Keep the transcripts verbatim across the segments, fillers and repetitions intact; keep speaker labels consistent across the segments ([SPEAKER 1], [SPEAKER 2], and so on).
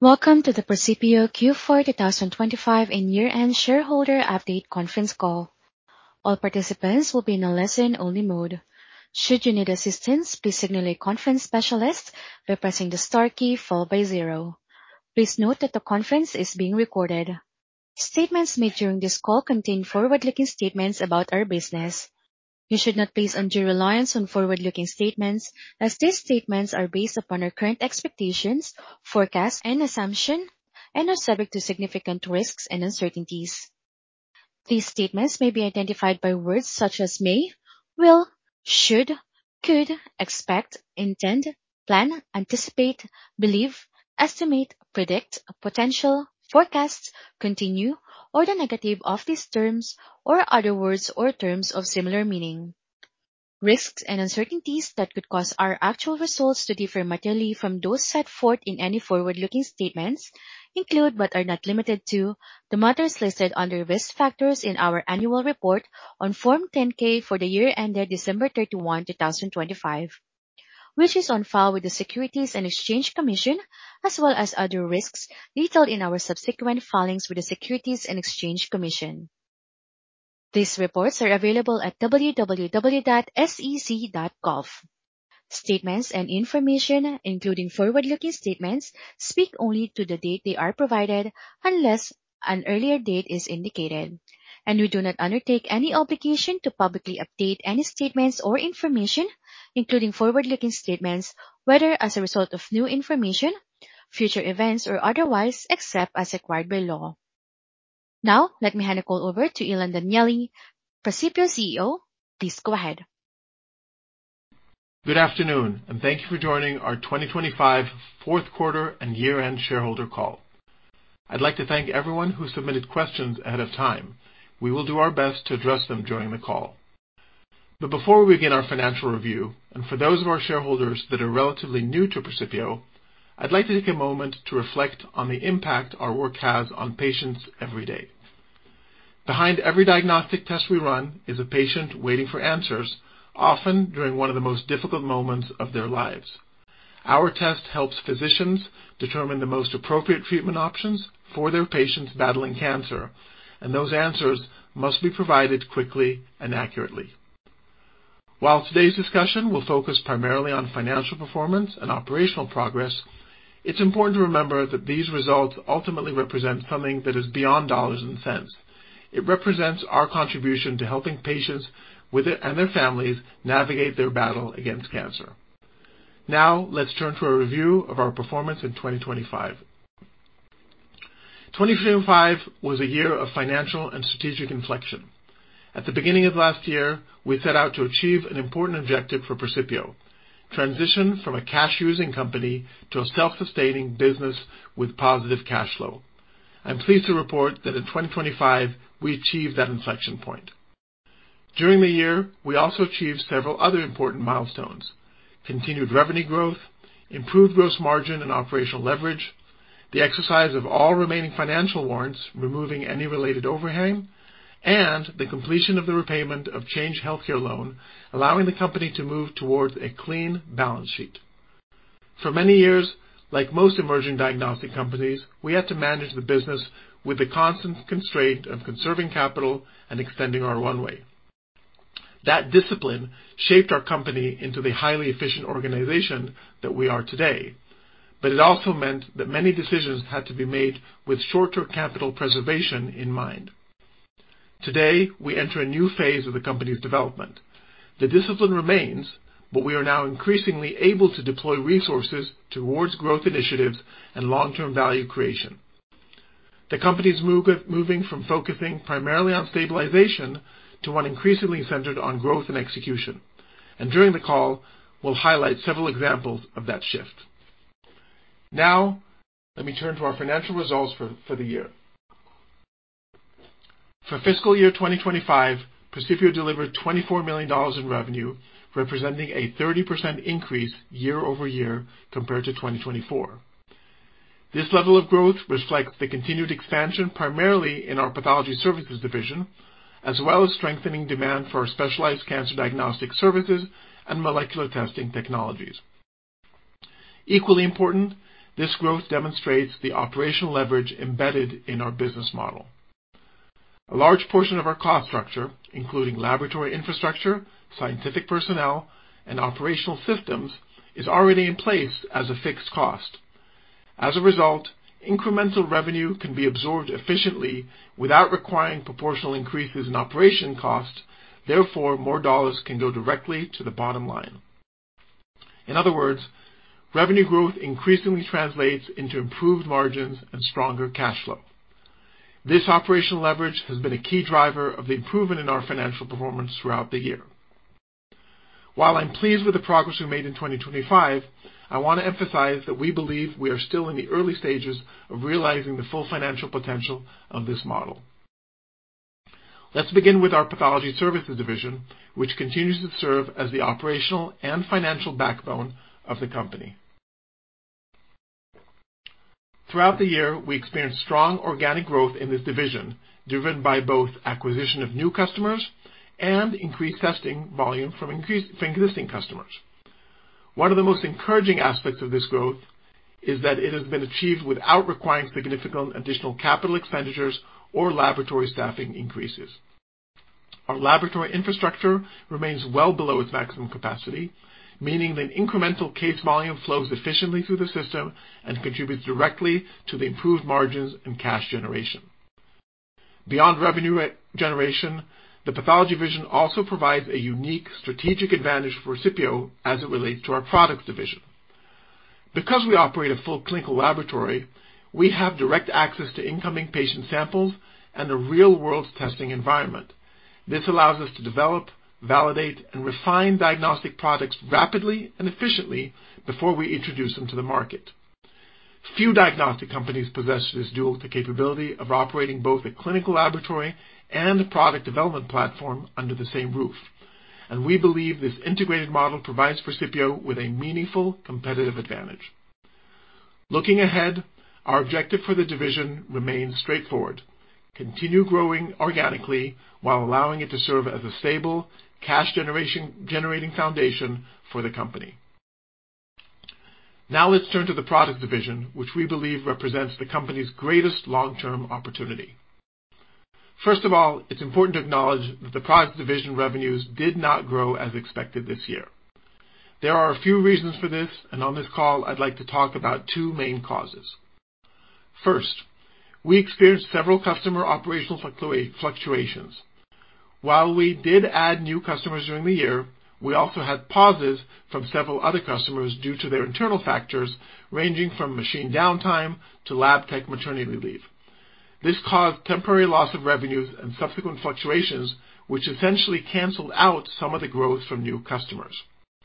[SPEAKER 1] Welcome to the Precipio Q four twenty twenty-five and Year-End Shareholder Update Conference Call. All participants will be in a listen-only mode. Should you need assistance, please signal a conference specialist by pressing the star key followed by zero. Please note that the conference is being recorded. Statements made during this call contain forward-looking statements about our business. You should not place undue reliance on forward-looking statements, as these statements are based upon our current expectations, forecasts, and assumptions, and are subject to significant risks and uncertainties. These statements may be identified by words such as may, will, should, could, expect, intend, plan, anticipate, believe, estimate, predict, potential, forecast, continue, or the negative of these terms, or other words or terms of similar meaning. Risks and uncertainties that could cause our actual results to differ materially from those set forth in any forward-looking statements include, but are not limited to, the matters listed under risk factors in our annual report on Form ten K for the year ended December thirty-first, twenty twenty-five, which is on file with the Securities and Exchange Commission, as well as other risks detailed in our subsequent filings with the Securities and Exchange Commission. These reports are available at w w w dot s e c dot gov. Statements and information, including forward-looking statements, speak only to the date they are provided unless an earlier date is indicated, and we do not undertake any obligation to publicly update any statements or information, including forward-looking statements, whether as a result of new information, future events, or otherwise, except as required by law. Now, let me hand the call over to Ilan Danieli, Precipio C E O. Please go ahead.
[SPEAKER 2] Good afternoon, and thank you for joining our twenty twenty-five fourth quarter and year-end shareholder call. I'd like to thank everyone who submitted questions ahead of time. We will do our best to address them during the call. But before we begin our financial review, and for those of our shareholders that are relatively new to Precipio, I'd like to take a moment to reflect on the impact our work has on patients every day. Behind every diagnostic test we run is a patient waiting for answers, often during one of the most difficult moments of their lives. Our test helps physicians determine the most appropriate treatment options for their patients battling cancer, and those answers must be provided quickly and accurately. While today's discussion will focus primarily on financial performance and operational progress, it's important to remember that these results ultimately represent something that is beyond dollars and cents. It represents our contribution to helping patients with it and their families navigate their battle against cancer. Now, let's turn to a review of our performance in twenty twenty-five. twenty twenty-five was a year of financial and strategic inflection. At the beginning of last year, we set out to achieve an important objective for Precipio: transition from a cash-using company to a self-sustaining business with positive cash flow. I'm pleased to report that in twenty twenty-five, we achieved that inflection point. During the year, we also achieved several other important milestones: continued revenue growth, improved gross margin and operational leverage, the exercise of all remaining financial warrants, removing any related overhang, and the completion of the repayment of Change Healthcare loan, allowing the company to move towards a clean balance sheet. For many years, like most emerging diagnostic companies, we had to manage the business with the constant constraint of conserving capital and extending our runway. That discipline shaped our company into the highly efficient organization that we are today, but it also meant that many decisions had to be made with short-term capital preservation in mind. Today, we enter a new phase of the company's development. The discipline remains, but we are now increasingly able to deploy resources towards growth initiatives and long-term value creation. The company is move, moving from focusing primarily on stabilization to one increasingly centered on growth and execution. And during the call, we'll highlight several examples of that shift. Now, let me turn to our financial results for, for the year. For fiscal year twenty twenty-five, Precipio delivered twenty-four million dollars in revenue, representing a thirty percent increase year over year compared to twenty twenty-four. This level of growth reflects the continued expansion primarily in our pathology services division, as well as strengthening demand for our specialized cancer diagnostic services and molecular testing technologies. Equally important, This growth demonstrates the operational leverage embedded in our business model. A large portion of our cost structure, including laboratory infrastructure, scientific personnel, and operational systems, is already in place as a fixed cost. As a result, incremental revenue can be absorbed efficiently without requiring proportional increases in operation costs. Therefore, more dollars can go directly to the bottom line. In other words, revenue growth increasingly translates into improved margins and stronger cash flow. This operational leverage has been a key driver of the improvement in our financial performance throughout the year. While I'm pleased with the progress we made in twenty twenty-five, I want to emphasize that we believe we are still in the early stages of realizing the full financial potential of this model. Let's begin with our Pathology Services division, which continues to serve as the operational and financial backbone of the company. Throughout the year, we experienced strong organic growth in this division, driven by both acquisition of new customers and increased testing volume from, increased, from existing customers. One of the most encouraging aspects of this growth is that it has been achieved without requiring significant additional capital expenditures or laboratory staffing increases. Our laboratory infrastructure remains well below its maximum capacity, meaning that incremental case volume flows efficiently through the system and contributes directly to the improved margins and cash generation. Beyond revenue generation, the Pathology division also provides a unique strategic advantage for Precipio as it relates to our Products division. Because we operate a full clinical laboratory, we have direct access to incoming patient samples and a real-world testing environment. This allows us to develop, validate, and refine diagnostic products rapidly and efficiently before we introduce them to the market. Few diagnostic companies possess this dual capability of operating both a clinical laboratory and a product development platform under the same roof, and we believe this integrated model provides Precipio with a meaningful competitive advantage. Looking ahead, our objective for the division remains straightforward: continue growing organically while allowing it to serve as a stable, cash generation generating foundation for the company. Now let's turn to the Products division, which we believe represents the company's greatest long-term opportunity. First of all, it's important to acknowledge that the Products division revenues did not grow as expected this year. There are a few reasons for this, and on this call I'd like to talk about two main causes. First, we experienced several customer operational fluctuations. While we did add new customers during the year, we also had pauses from several other customers due to their internal factors, ranging from machine downtime to lab tech maternity leave. This caused temporary loss of revenues and subsequent fluctuations, which essentially canceled out some of the growth from new customers.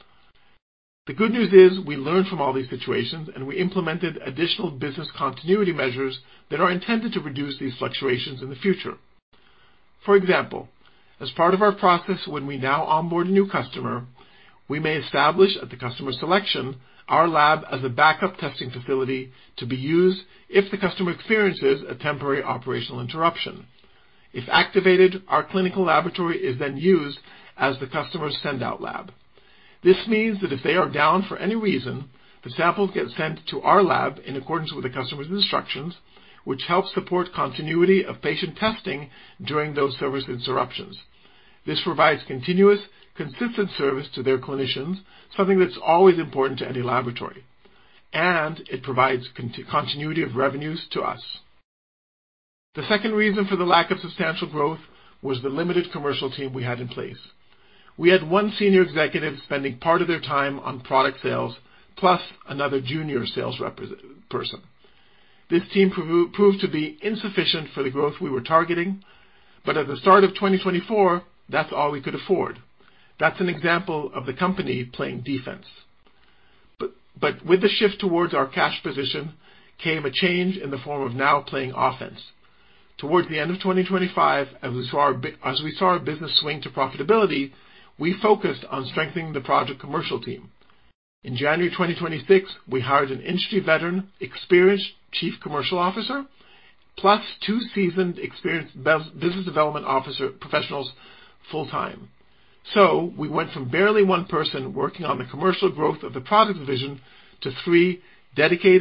[SPEAKER 2] The good news is we learned from all these situations and we implemented additional business continuity measures that are intended to reduce these fluctuations in the future. For example, as part of our process when we now onboard a new customer, we may establish at the customer selection our lab as a backup testing facility to be used if the customer experiences a temporary operational interruption. If activated, our clinical laboratory is then used as the customer's send-out lab. This means that if they are down for any reason, the samples get sent to our lab in accordance with the customer's instructions, which helps support continuity of patient testing during those service interruptions. This provides continuous, consistent service to their clinicians, something that's always important to any laboratory. And it provides continuity of revenues to us. The second reason for the lack of substantial growth was the limited commercial team we had in place. We had one senior executive spending part of their time on product sales, plus another junior sales person. This team proved to be insufficient for the growth we were targeting, but at the start of twenty twenty-four, that's all we could afford. That's an example of the company playing defense. But, but with the shift towards our cash position came a change in the form of now playing offense. Towards the end of twenty twenty-five, as we saw our, as we saw our business swing to profitability, we focused on strengthening the project commercial team. In January twenty twenty-six, we hired an industry veteran, experienced chief commercial officer, plus two seasoned, experienced business development officer professionals full-time. So we went from barely one person working on the commercial growth of the Products division to three dedicated,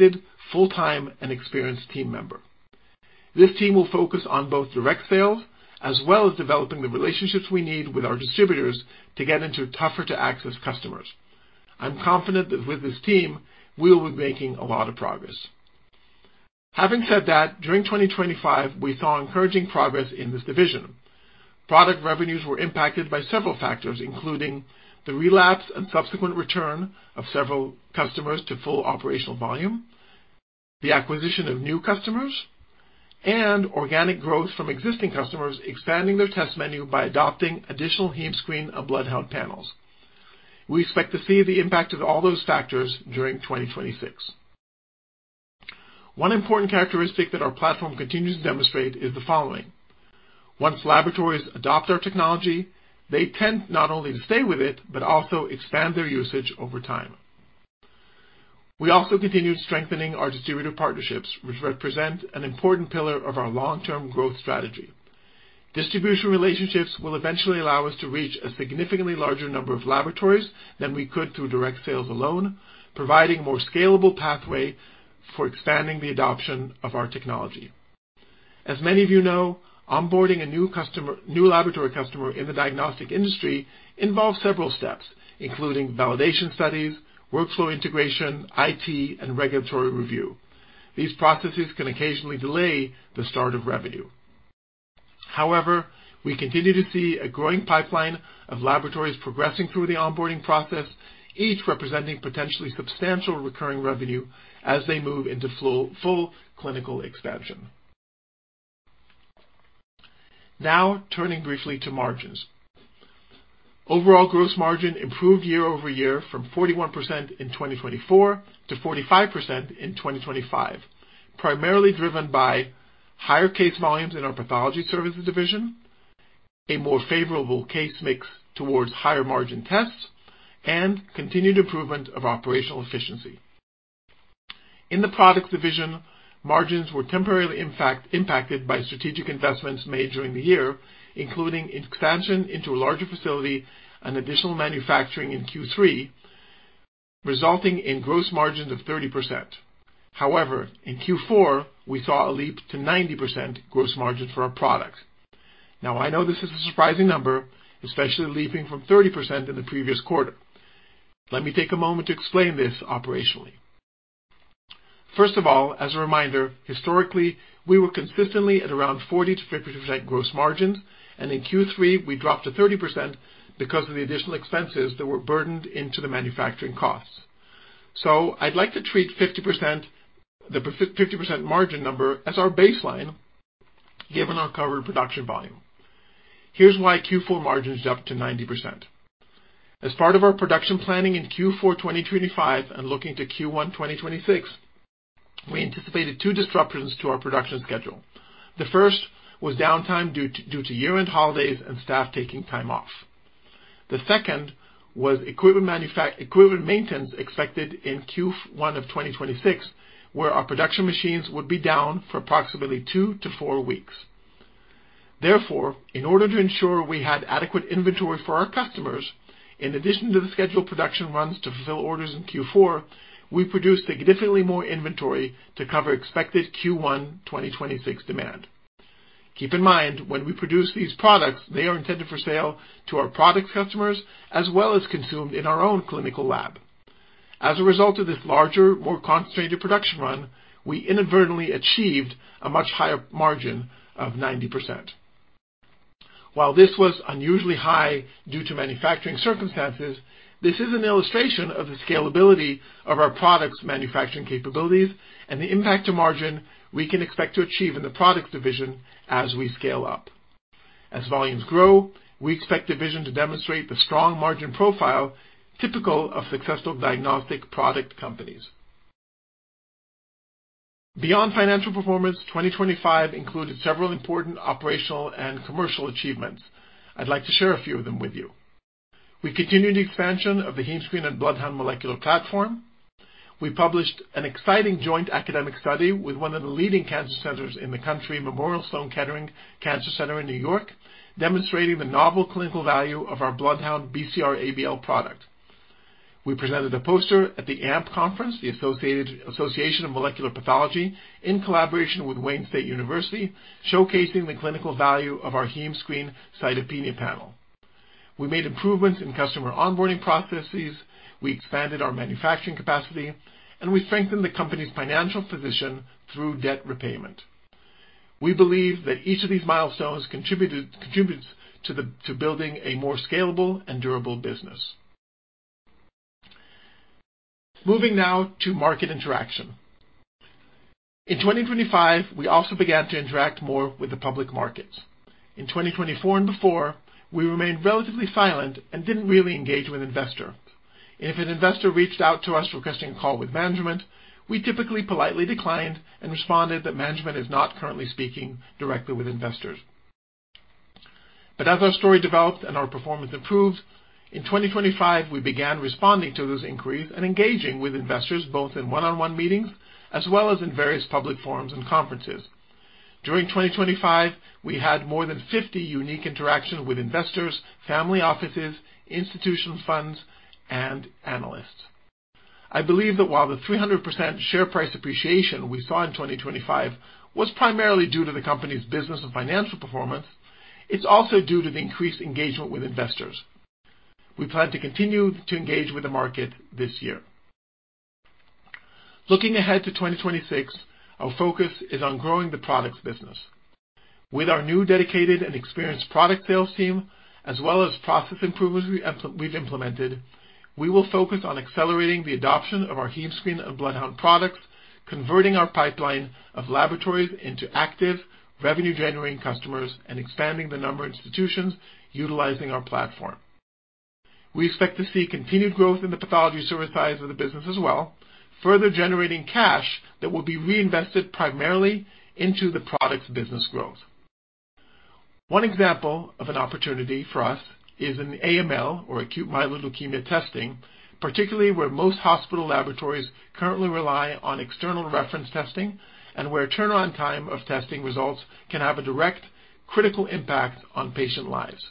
[SPEAKER 2] full-time and experienced team member. This team will focus on both direct sales as well as developing the relationships we need with our distributors to get into tougher-to-access customers. I'm confident that with this team, we will be making a lot of progress. Having said that, during twenty twenty-five, we saw encouraging progress in this division. Product revenues were impacted by several factors, including the relapse and subsequent return of several customers to full operational volume, the acquisition of new customers, and organic growth from existing customers expanding their test menu by adopting additional HemeScreen and Bloodhound panels. We expect to see the impact of all those factors during twenty twenty-six. One important characteristic that our platform continues to demonstrate is the following. Once laboratories adopt our technology, they tend not only to stay with it, but also expand their usage over time. We also continued strengthening our distributor partnerships, which represent an important pillar of our long-term growth strategy. Distribution relationships will eventually allow us to reach a significantly larger number of laboratories than we could through direct sales alone, providing a more scalable pathway for expanding the adoption of our technology. As many of you know, onboarding a new customer, new laboratory customer in the diagnostic industry involves several steps, including validation studies, workflow integration, I T, and regulatory review. These processes can occasionally delay the start of revenue. However, we continue to see a growing pipeline of laboratories progressing through the onboarding process, each representing potentially substantial recurring revenue as they move into full, full clinical expansion. Now, turning briefly to margins. Overall gross margin improved year over year from forty-one percent in twenty twenty-four to forty-five percent in twenty twenty-five, primarily driven by higher case volumes in our pathology services division, a more favorable case mix towards higher margin tests, and continued improvement of operational efficiency. In the products division, margins were temporarily impact, impacted by strategic investments made during the year, including expansion into a larger facility and additional manufacturing in Q three, resulting in gross margins of thirty percent. However, in Q four, we saw a leap to ninety percent gross margin for our products. Now, I know this is a surprising number, especially leaping from thirty percent in the previous quarter. Let me take a moment to explain this operationally. First of all, as a reminder, historically, we were consistently at around forty to fifty percent gross margins, and in Q three, we dropped to thirty percent because of the additional expenses that were burdened into the manufacturing costs. So I'd like to treat fifty percent, the fifty percent margin number as our baseline, given our covered production volume. Here's why Q four margins jumped to ninety percent. As part of our production planning in Q four twenty twenty-five and looking to Q one twenty twenty-six, we anticipated two disruptions to our production schedule. The first was downtime due to, due to year-end holidays and staff taking time off. The second was equipment, manufac- equipment maintenance expected in Q one of twenty twenty-six, where our production machines would be down for approximately two to four weeks. Therefore, in order to ensure we had adequate inventory for our customers, in addition to the scheduled production runs to fulfill orders in Q four, we produced significantly more inventory to cover expected Q one twenty twenty-six demand. Keep in mind, when we produce these products, they are intended for sale to our products customers as well as consumed in our own clinical lab. As a result of this larger, more concentrated production run, we inadvertently achieved a much higher margin of ninety percent. While this was unusually high due to manufacturing circumstances, this is an illustration of the scalability of our products' manufacturing capabilities and the impact to margin we can expect to achieve in the products division as we scale up. As volumes grow, we expect the division to demonstrate the strong margin profile typical of successful diagnostic product companies. Beyond financial performance, twenty twenty-five included several important operational and commercial achievements. I'd like to share a few of them with you. We continued the expansion of the HemeScreen and Bloodhound molecular platform. We published an exciting joint academic study with one of the leading cancer centers in the country, Memorial Sloan Kettering Cancer Center in New York, demonstrating the novel clinical value of our Bloodhound B C R A B L product. We presented a poster at the A M P conference, the Associated Association of Molecular Pathology, in collaboration with Wayne State University, showcasing the clinical value of our HemeScreen cytopenia panel. We made improvements in customer onboarding processes, we expanded our manufacturing capacity, and we strengthened the company's financial position through debt repayment. We believe that each of these milestones contributed, contributes to, the, to building a more scalable and durable business. Moving now to market interaction. In twenty twenty-five, we also began to interact more with the public markets. In twenty twenty-four and before, we remained relatively silent and didn't really engage with investors. If an investor reached out to us requesting a call with management, we typically politely declined and responded that management is not currently speaking directly with investors. But as our story developed and our performance improved, in twenty twenty-five we began responding to those inquiries and engaging with investors both in one-on-one meetings as well as in various public forums and conferences. During twenty twenty-five, we had more than fifty unique interactions with investors, family offices, institutional funds, and analysts. I believe that while the three hundred percent share price appreciation we saw in twenty twenty-five was primarily due to the company's business and financial performance, it's also due to the increased engagement with investors. We plan to continue to engage with the market this year. Looking ahead to twenty twenty-six, our focus is on growing the products business. With our new dedicated and experienced product sales team, as well as process improvements we've implemented, we will focus on accelerating the adoption of our HemeScreen and Bloodhound products, converting our pipeline of laboratories into active, revenue-generating customers, and expanding the number of institutions utilizing our platform. We expect to see continued growth in the pathology service side of the business as well, further generating cash that will be reinvested primarily into the products business growth. One example of an opportunity for us is in A M L, or acute myeloid leukemia testing, particularly where most hospital laboratories currently rely on external reference testing and where turnaround time of testing results can have a direct, critical impact on patient lives.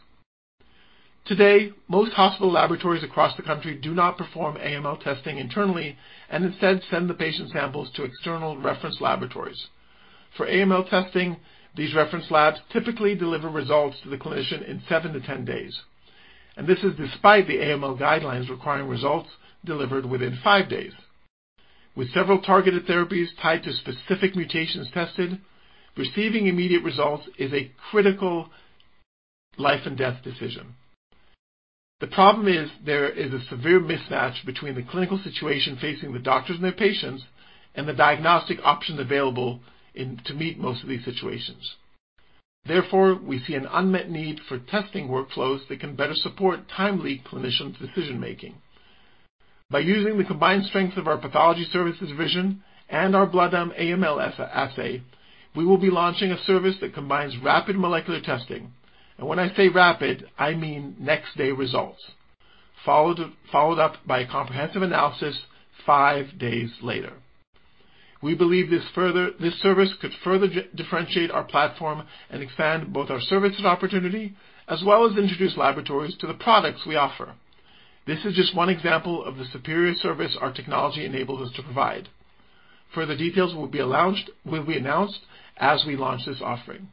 [SPEAKER 2] Today, most hospital laboratories across the country do not perform A M L testing internally and instead send the patient samples to external reference laboratories. For A M L testing, these reference labs typically deliver results to the clinician in seven to ten days. And this is despite the A M L guidelines requiring results delivered within five days. With several targeted therapies tied to specific mutations tested, receiving immediate results is a critical life and death decision. The problem is there is a severe mismatch between the clinical situation facing the doctors and their patients and the diagnostic options available in, to meet most of these situations. Therefore, we see an unmet need for testing workflows that can better support timely clinician decision-making. By using the combined strengths of our pathology services division and our Bloodhound A M L assay, we will be launching a service that combines rapid molecular testing. And when I say rapid, I mean next day results, followed, followed up by a comprehensive analysis five days later. We believe this, further, this service could further differentiate our platform and expand both our services opportunity as well as introduce laboratories to the products we offer. This is just one example of the superior service our technology enables us to provide. Further details will be, announced, will be announced as we launch this offering.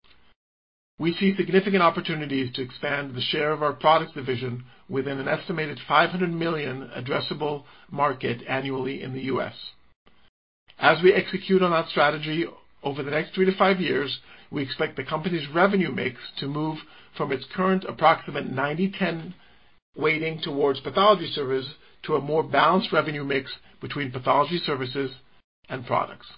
[SPEAKER 2] We see significant opportunities to expand the share of our products division within an estimated five hundred million dollars addressable market annually in the U S. As we execute on that strategy over the next three to five years, we expect the company's revenue mix to move from its current approximate ninety ten weighting towards pathology services to a more balanced revenue mix between pathology services and products.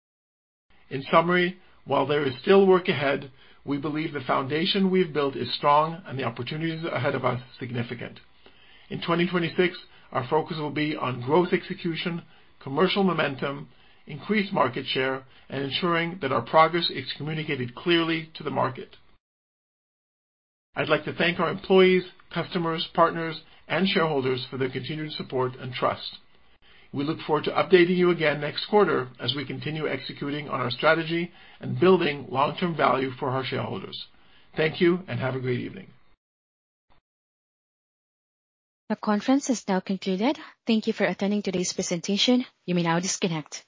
[SPEAKER 2] In summary, while there is still work ahead, we believe the foundation we've built is strong and the opportunities ahead of us significant. In twenty twenty-six, our focus will be on growth execution, commercial momentum, increased market share, and ensuring that our progress is communicated clearly to the market. I'd like to thank our employees, customers, partners, and shareholders for their continued support and trust. We look forward to updating you again next quarter as we continue executing on our strategy and building long-term value for our shareholders. Thank you and have a great evening.
[SPEAKER 1] The conference is now concluded. Thank you for attending today's presentation. You may now disconnect.